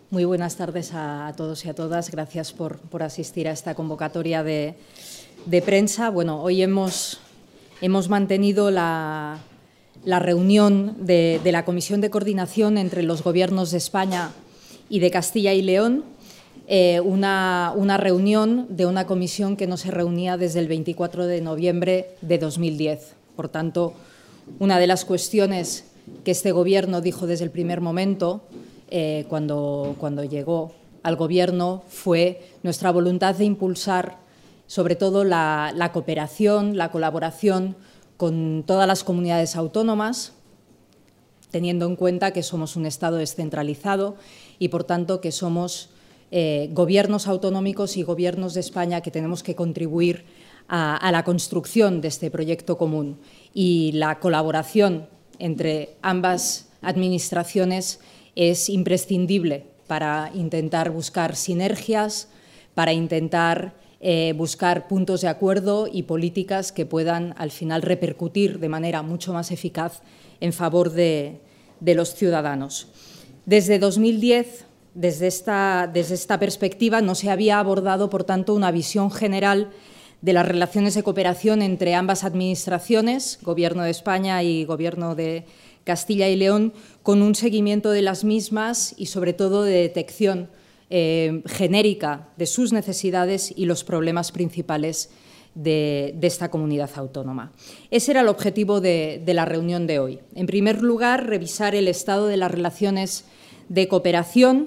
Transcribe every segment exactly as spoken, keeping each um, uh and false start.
Muy buenas tardes a todos y a todas. Gracias por, por asistir a esta convocatoria de, de prensa. Bueno, hoy hemos, hemos mantenido la, la reunión de, de la Comisión de Coordinación entre los Gobiernos de España y de Castilla y León, eh, una, una reunión de una comisión que no se reunía desde el veinticuatro de noviembre de dos mil diez. Por tanto, una de las cuestiones que este Gobierno dijo desde el primer momento, Eh, cuando, cuando llegó al Gobierno, fue nuestra voluntad de impulsar sobre todo la, la cooperación, la colaboración con todas las comunidades autónomas, teniendo en cuenta que somos un Estado descentralizado y, por tanto, que somos eh, gobiernos autonómicos y gobiernos de España que tenemos que contribuir a, a la construcción de este proyecto común. Y la colaboración entre ambas administraciones es imprescindible para intentar buscar sinergias, para intentar eh, buscar puntos de acuerdo y políticas que puedan al final repercutir de manera mucho más eficaz en favor de, de los ciudadanos. Desde dos mil diez, desde esta, desde esta perspectiva, no se había abordado, por tanto, una visión general de las relaciones de cooperación entre ambas administraciones, Gobierno de España y Gobierno de Castilla y León, con un seguimiento de las mismas y, sobre todo, de detección eh, genérica de sus necesidades y los problemas principales de, de esta comunidad autónoma. Ese era el objetivo de, de la reunión de hoy. En primer lugar, revisar el estado de las relaciones de cooperación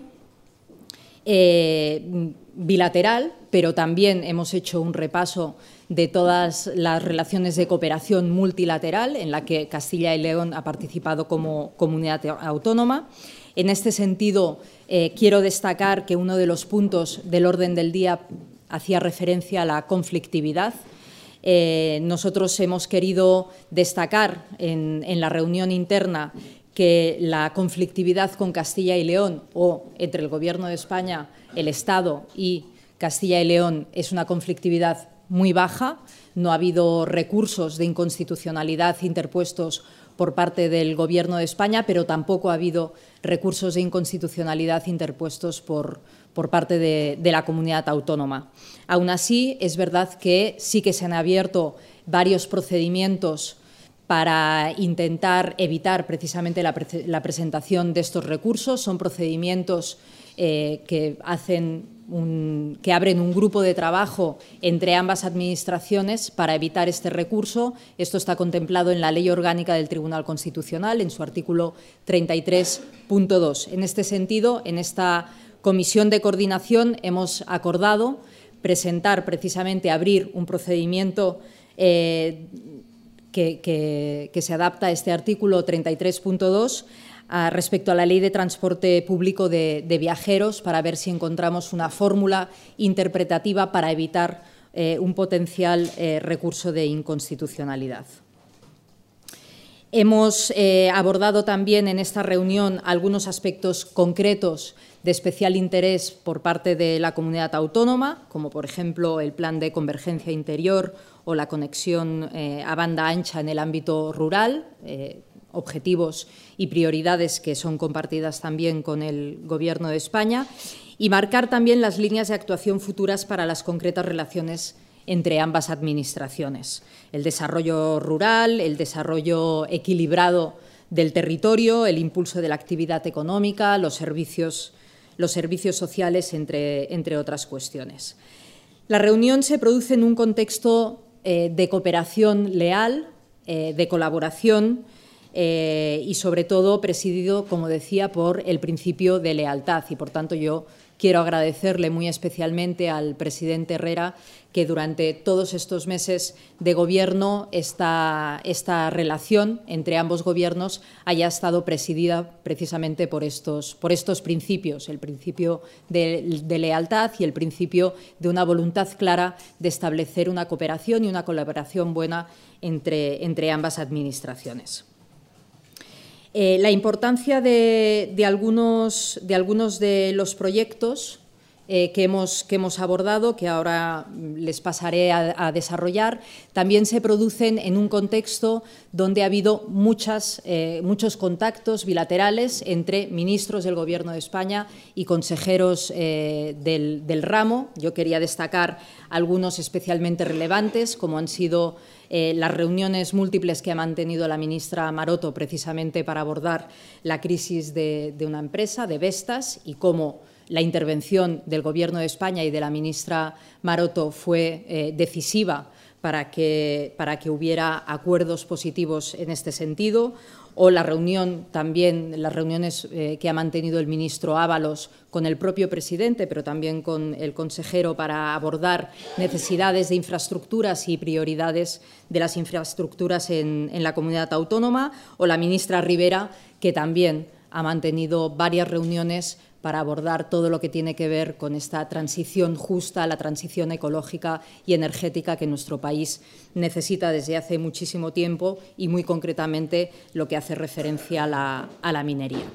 eh, bilateral, pero también hemos hecho un repaso de todas las relaciones de cooperación multilateral en la que Castilla y León ha participado como comunidad autónoma. En este sentido, eh, quiero destacar que uno de los puntos del orden del día hacía referencia a la conflictividad. Eh, nosotros hemos querido destacar en, en la reunión interna que la conflictividad con Castilla y León o entre el Gobierno de España, el Estado y Castilla y León es una conflictividad muy baja. No ha habido recursos de inconstitucionalidad interpuestos por parte del Gobierno de España, pero tampoco ha habido recursos de inconstitucionalidad interpuestos por, por parte de, de la comunidad autónoma. Aún así, es verdad que sí que se han abierto varios procedimientos para intentar evitar precisamente la, pre la presentación de estos recursos. Son procedimientos eh, que, hacen un, que abren un grupo de trabajo entre ambas administraciones para evitar este recurso. Esto está contemplado en la Ley Orgánica del Tribunal Constitucional, en su artículo treinta y tres punto dos. En este sentido, en esta comisión de coordinación hemos acordado presentar, precisamente, abrir un procedimiento eh, Que, que, que se adapta a este artículo treinta y tres punto dos a, respecto a la Ley de Transporte Público de, de Viajeros, para ver si encontramos una fórmula interpretativa para evitar eh, un potencial eh, recurso de inconstitucionalidad. Hemos eh, abordado también en esta reunión algunos aspectos concretos de especial interés por parte de la comunidad autónoma, como por ejemplo el Plan de Convergencia Interior o la conexión eh, a banda ancha en el ámbito rural, eh, objetivos y prioridades que son compartidas también con el Gobierno de España, y marcar también las líneas de actuación futuras para las concretas relaciones entre ambas administraciones. El desarrollo rural, el desarrollo equilibrado del territorio, el impulso de la actividad económica, los servicios, los servicios sociales, entre, entre otras cuestiones. La reunión se produce en un contexto eh, de cooperación leal, eh, de colaboración eh, y, sobre todo, presidido, como decía, por el principio de lealtad. Y, por tanto, yo quiero agradecerle muy especialmente al presidente Herrera que durante todos estos meses de Gobierno esta, esta relación entre ambos Gobiernos haya estado presidida precisamente por estos, por estos principios, el principio de, de lealtad y el principio de una voluntad clara de establecer una cooperación y una colaboración buena entre, entre ambas administraciones. Eh, la importancia de, de, algunos, de algunos de los proyectos eh, que, hemos, que hemos abordado, que ahora les pasaré a, a desarrollar, también se producen en un contexto donde ha habido muchas, eh, muchos contactos bilaterales entre ministros del Gobierno de España y consejeros eh, del, del ramo. Yo quería destacar algunos especialmente relevantes, como han sido eh, las reuniones múltiples que ha mantenido la ministra Maroto precisamente para abordar la crisis de, de una empresa, de Vestas, y cómo la intervención del Gobierno de España y de la ministra Maroto fue eh, decisiva para que, para que hubiera acuerdos positivos en este sentido, o la reunión también, las reuniones eh, que ha mantenido el ministro Ábalos con el propio presidente, pero también con el consejero, para abordar necesidades de infraestructuras y prioridades de las infraestructuras en, en la comunidad autónoma, o la ministra Rivera, que también ha mantenido varias reuniones para abordar todo lo que tiene que ver con esta transición justa, la transición ecológica y energética que nuestro país necesita desde hace muchísimo tiempo, y muy concretamente lo que hace referencia a la, a la minería.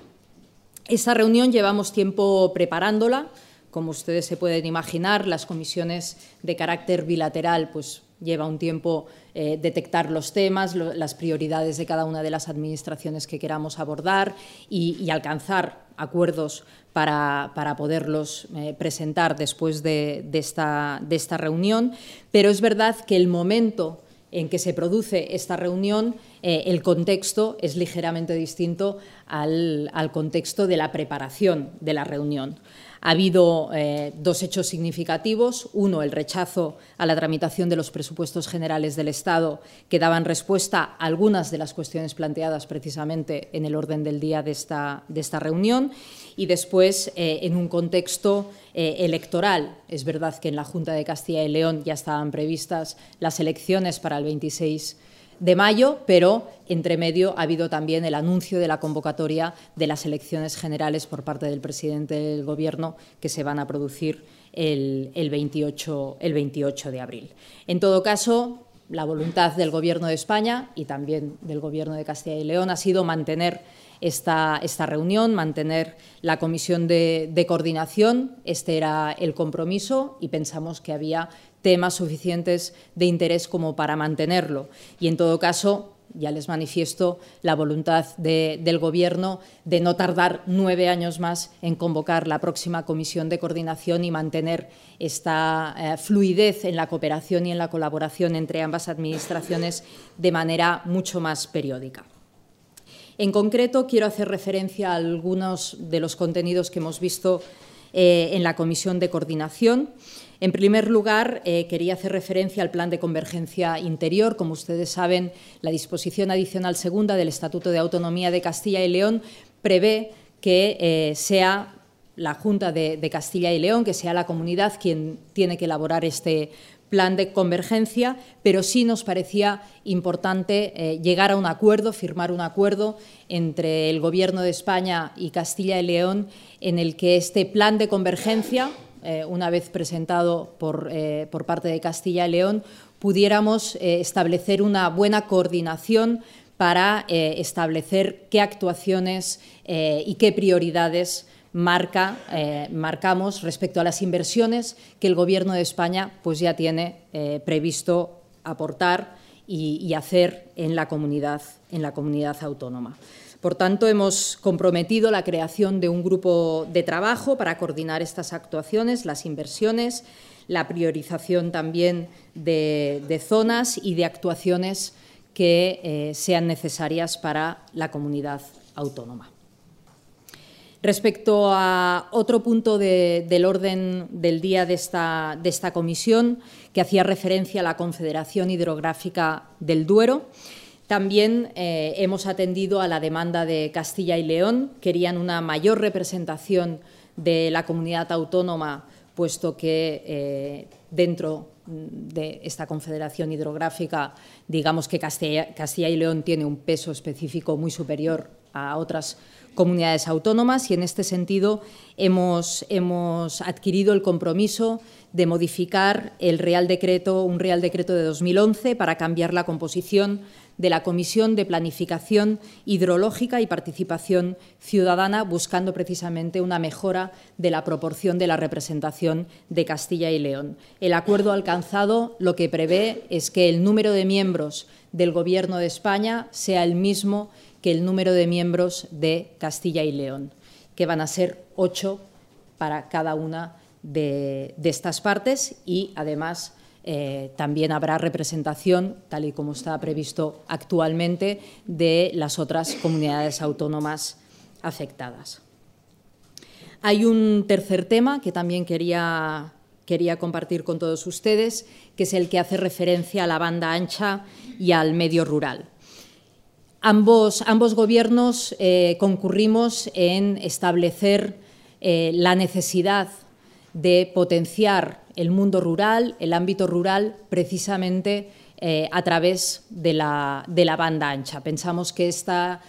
Esta reunión llevamos tiempo preparándola. Como ustedes se pueden imaginar, las comisiones de carácter bilateral pues, lleva un tiempo eh, detectar los temas, lo, las prioridades de cada una de las administraciones que queramos abordar y, y alcanzar acuerdos para, para poderlos eh, presentar después de, de, esta, de esta reunión. Pero es verdad que el momento en que se produce esta reunión, eh, el contexto es ligeramente distinto al, al contexto de la preparación de la reunión. Ha habido eh, dos hechos significativos. Uno, el rechazo a la tramitación de los presupuestos generales del Estado, que daban respuesta a algunas de las cuestiones planteadas precisamente en el orden del día de esta, de esta reunión. Y después, eh, en un contexto eh, electoral. Es verdad que en la Junta de Castilla y León ya estaban previstas las elecciones para el veintiséis de mayo, pero entre medio ha habido también el anuncio de la convocatoria de las elecciones generales por parte del presidente del Gobierno, que se van a producir el, el, veintiocho, el veintiocho de abril. En todo caso, la voluntad del Gobierno de España y también del Gobierno de Castilla y León ha sido mantener esta, esta reunión, mantener la comisión de, de coordinación. Este era el compromiso y pensamos que había temas suficientes de interés como para mantenerlo. Y, en todo caso, ya les manifiesto la voluntad de, del Gobierno de no tardar nueve años más en convocar la próxima comisión de coordinación y mantener esta eh, fluidez en la cooperación y en la colaboración entre ambas administraciones de manera mucho más periódica. En concreto, quiero hacer referencia a algunos de los contenidos que hemos visto eh, en la comisión de coordinación. En primer lugar, eh, quería hacer referencia al Plan de Convergencia Interior. Como ustedes saben, la disposición adicional segunda del Estatuto de Autonomía de Castilla y León prevé que eh, sea la Junta de, de Castilla y León, que sea la comunidad quien tiene que elaborar este plan de convergencia, pero sí nos parecía importante eh, llegar a un acuerdo, firmar un acuerdo entre el Gobierno de España y Castilla y León en el que este plan de convergencia, Eh, una vez presentado por, eh, por parte de Castilla y León, pudiéramos eh, establecer una buena coordinación para eh, establecer qué actuaciones eh, y qué prioridades marca, eh, marcamos respecto a las inversiones que el Gobierno de España pues, ya tiene eh, previsto aportar y, y hacer en la comunidad, en la comunidad autónoma. Por tanto, hemos comprometido la creación de un grupo de trabajo para coordinar estas actuaciones, las inversiones, la priorización también de, de zonas y de actuaciones que eh, sean necesarias para la comunidad autónoma. Respecto a otro punto de, del orden del día de esta, de esta comisión, que hacía referencia a la Confederación Hidrográfica del Duero, también eh, hemos atendido a la demanda de Castilla y León. Querían una mayor representación de la comunidad autónoma, puesto que eh, dentro de esta Confederación Hidrográfica, digamos que Castilla, Castilla y León tiene un peso específico muy superior a otras comunidades autónomas, y en este sentido hemos, hemos adquirido el compromiso de modificar el Real Decreto, un Real Decreto de dos mil once para cambiar la composición de la Comisión de Planificación Hidrológica y Participación Ciudadana, buscando precisamente una mejora de la proporción de la representación de Castilla y León. El acuerdo alcanzado lo que prevé es que el número de miembros del Gobierno de España sea el mismo que el número de miembros de Castilla y León, que van a ser ocho para cada una de, de estas partes y, además, eh, también habrá representación, tal y como está previsto actualmente, de las otras comunidades autónomas afectadas. Hay un tercer tema que también quería, quería compartir con todos ustedes, que es el que hace referencia a la banda ancha y al medio rural. Ambos, ambos gobiernos eh, concurrimos en establecer eh, la necesidad de potenciar el mundo rural, el ámbito rural, precisamente eh, a través de la, de la banda ancha. Pensamos que, esta,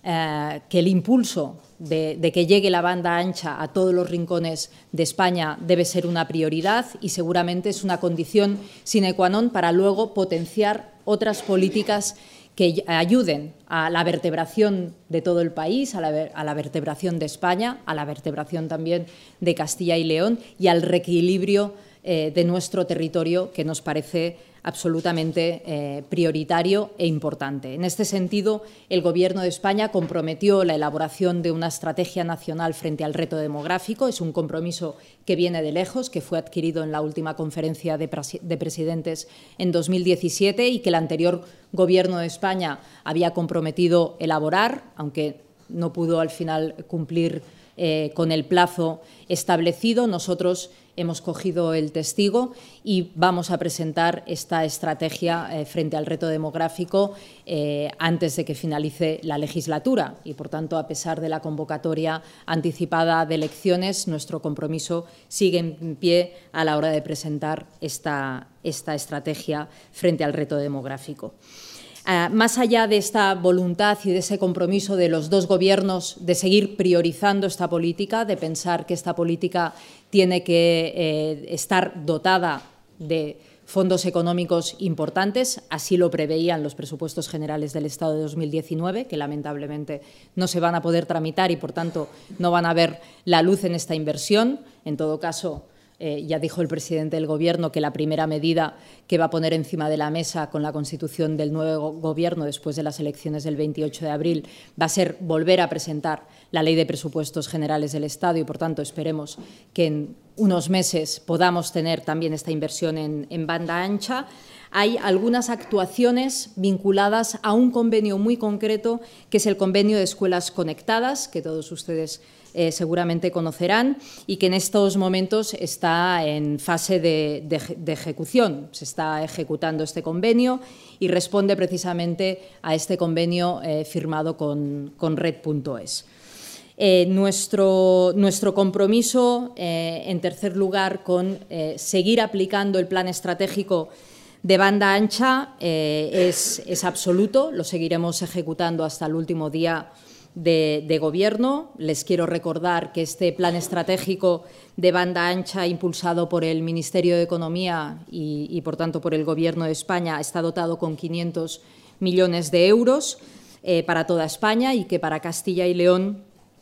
eh, que el impulso de, de que llegue la banda ancha a todos los rincones de España debe ser una prioridad y seguramente es una condición sine qua non para luego potenciar otras políticas que ayuden a la vertebración de todo el país, a la, a la vertebración de España, a la vertebración también de Castilla y León y al reequilibrio eh, de nuestro territorio, que nos parece absolutamente eh, prioritario e importante. En este sentido, el Gobierno de España comprometió la elaboración de una estrategia nacional frente al reto demográfico. Es un compromiso que viene de lejos, que fue adquirido en la última conferencia de, de presidentes en dos mil diecisiete y que el anterior Gobierno de España había comprometido elaborar, aunque no pudo al final cumplir eh, con el plazo establecido. Nosotros hemos cogido el testigo y vamos a presentar esta estrategia eh, frente al reto demográfico eh, antes de que finalice la legislatura y, por tanto, a pesar de la convocatoria anticipada de elecciones, nuestro compromiso sigue en pie a la hora de presentar esta, esta estrategia frente al reto demográfico. Uh, más allá de esta voluntad y de ese compromiso de los dos gobiernos de seguir priorizando esta política, de pensar que esta política tiene que eh, estar dotada de fondos económicos importantes, así lo preveían los presupuestos generales del Estado de dos mil diecinueve, que lamentablemente no se van a poder tramitar y, por tanto, no van a ver la luz en esta inversión. En todo caso, Eh, ya dijo el presidente del Gobierno que la primera medida que va a poner encima de la mesa con la constitución del nuevo Gobierno después de las elecciones del veintiocho de abril va a ser volver a presentar la Ley de Presupuestos Generales del Estado y, por tanto, esperemos que en unos meses podamos tener también esta inversión en, en banda ancha. Hay algunas actuaciones vinculadas a un convenio muy concreto, que es el convenio de escuelas conectadas, que todos ustedes eh, seguramente conocerán y que en estos momentos está en fase de, de, de ejecución. Se está ejecutando este convenio y responde precisamente a este convenio eh, firmado con, con red punto es. Eh, nuestro, nuestro compromiso, eh, en tercer lugar, con eh, seguir aplicando el plan estratégico de banda ancha eh, es, es absoluto. Lo seguiremos ejecutando hasta el último día de, de Gobierno. Les quiero recordar que este plan estratégico de banda ancha, impulsado por el Ministerio de Economía y, y por tanto, por el Gobierno de España, está dotado con quinientos millones de euros eh, para toda España y que para Castilla y León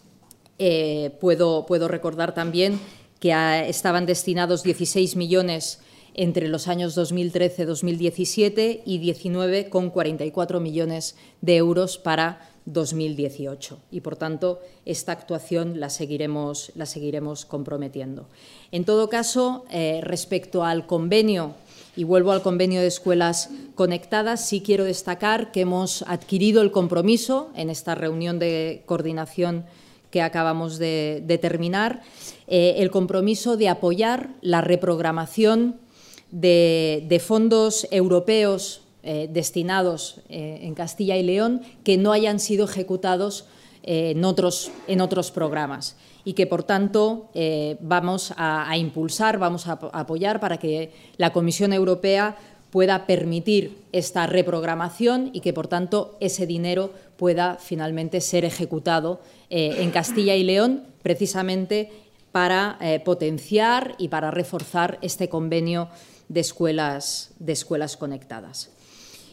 eh, puedo, puedo recordar también que a, estaban destinados dieciséis millones entre los años dos mil trece a dos mil diecisiete y diecinueve coma cuarenta y cuatro millones de euros para dos mil dieciocho. Y, por tanto, esta actuación la seguiremos, la seguiremos comprometiendo. En todo caso, eh, respecto al convenio, y vuelvo al convenio de escuelas conectadas, sí quiero destacar que hemos adquirido el compromiso en esta reunión de coordinación que acabamos de, de terminar, eh, el compromiso de apoyar la reprogramación De, de fondos europeos eh, destinados eh, en Castilla y León que no hayan sido ejecutados eh, en, otros, en otros programas y que, por tanto, eh, vamos a, a impulsar, vamos a, a apoyar para que la Comisión Europea pueda permitir esta reprogramación y que, por tanto, ese dinero pueda finalmente ser ejecutado eh, en Castilla y León, precisamente para eh, potenciar y para reforzar este convenio de escuelas, de escuelas conectadas.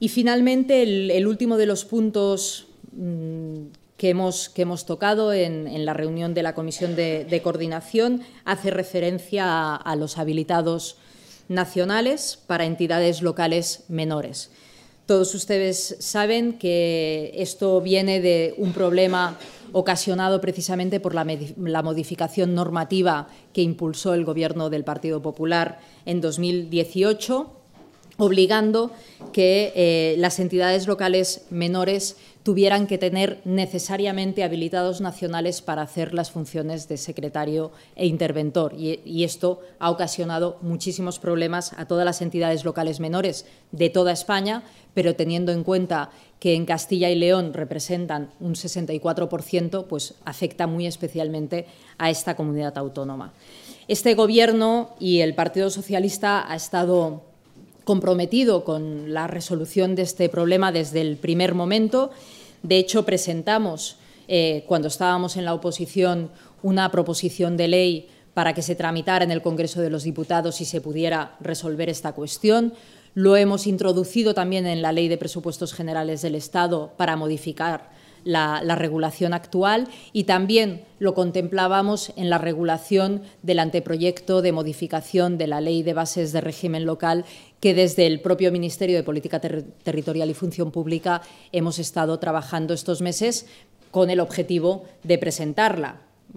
Y finalmente, el, el último de los puntos mmm, que, hemos, que hemos tocado en, en la reunión de la Comisión de, de Coordinación hace referencia a, a los habilitados nacionales para entidades locales menores. Todos ustedes saben que esto viene de un problema ocasionado precisamente por la, la modificación normativa que impulsó el Gobierno del Partido Popular en dos mil dieciocho, obligando que eh, las entidades locales menores tuvieran que tener necesariamente habilitados nacionales para hacer las funciones de secretario e interventor. Y, y esto ha ocasionado muchísimos problemas a todas las entidades locales menores de toda España, pero teniendo en cuenta que en Castilla y León representan un sesenta y cuatro por ciento, pues afecta muy especialmente a esta comunidad autónoma. Este Gobierno y el Partido Socialista ha estado comprometido con la resolución de este problema desde el primer momento. De hecho, presentamos, eh, cuando estábamos en la oposición, una proposición de ley para que se tramitara en el Congreso de los Diputados y se pudiera resolver esta cuestión. Lo hemos introducido también en la Ley de Presupuestos Generales del Estado para modificar La, la regulación actual, y también lo contemplábamos en la regulación del anteproyecto de modificación de la Ley de Bases de Régimen Local, que desde el propio Ministerio de Política Ter- Territorial y Función Pública hemos estado trabajando estos meses con el objetivo de presentarla.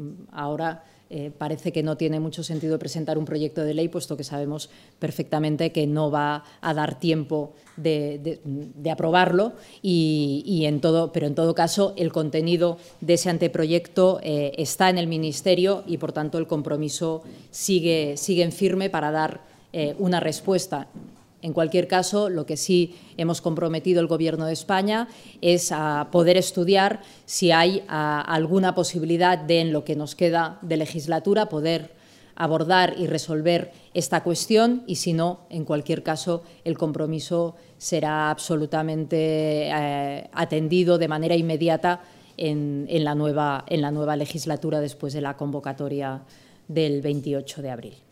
Ahora eh, parece que no tiene mucho sentido presentar un proyecto de ley, puesto que sabemos perfectamente que no va a dar tiempo de, de, de aprobarlo, y, y en todo, pero en todo caso el contenido de ese anteproyecto eh, está en el Ministerio y, por tanto, el compromiso sigue, sigue en firme para dar eh, una respuesta. En cualquier caso, lo que sí hemos comprometido el Gobierno de España es a poder estudiar si hay a, alguna posibilidad de, en lo que nos queda de legislatura, poder abordar y resolver esta cuestión, y si no, en cualquier caso, el compromiso será absolutamente eh, atendido de manera inmediata en, en, la nueva, en la nueva legislatura después de la convocatoria del veintiocho de abril.